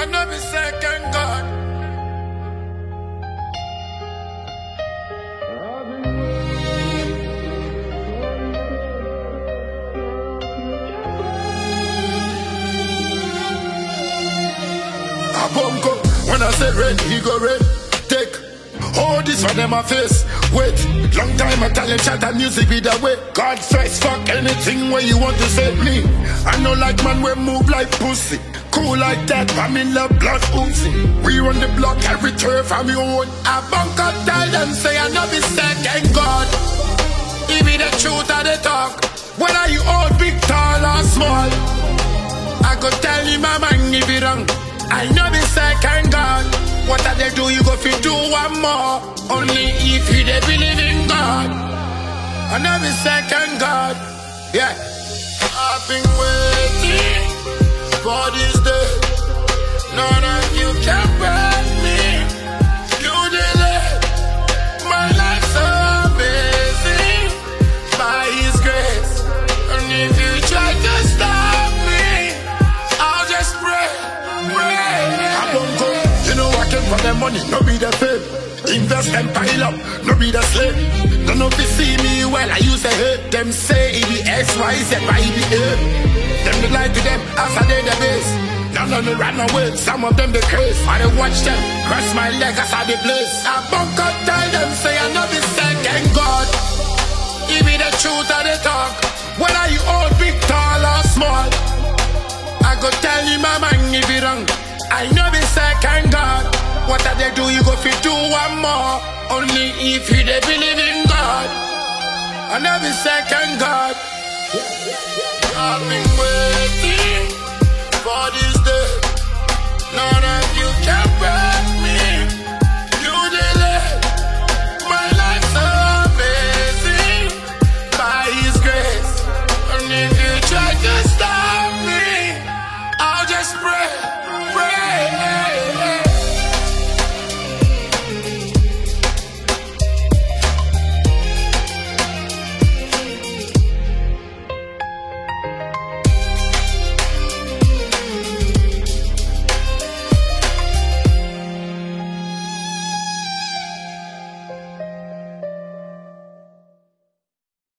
I know me second God. A bunko, when I say red, he go red. Take all this for them my face. Wait, long time I tell you shut that music be the way. God first, fuck anything where you want to say me. I know like man we move like pussy. Cool like that, I'm in love, blood oozing. We run the block, every turf and we own. A bunker tell them say I know be second God. He be the truth of the talk. Whether you old, big, tall or small, I could tell you my mind if it wrong. I know the second God. What they do, you go fi do one more. Only if you they believe in God. I know the second God. Yeah. I've been waiting for this day. None of you can break me. You did it. My life's so amazing by His grace. And if you try to stop me, I'll just pray. I don't go. You know I came for the money, no be the fame. Invest and pile up, no be the slave. None of you see me well, I use a hate. Them say it be X, Y, Z, by the A. Them they lie to them, after they the base. None of them ran away, some of them they craze. I don't watch them, cross my leg as I the place. I bunk up, tell them, say I know the second God. He be the truth of the talk. Whether you old, big, tall or small, I go tell you my mind if it wrong. I know the second God. What they do, you go fi do one more. Only if you they believe in God. I know the second God. I've been waiting for this day. None of you can break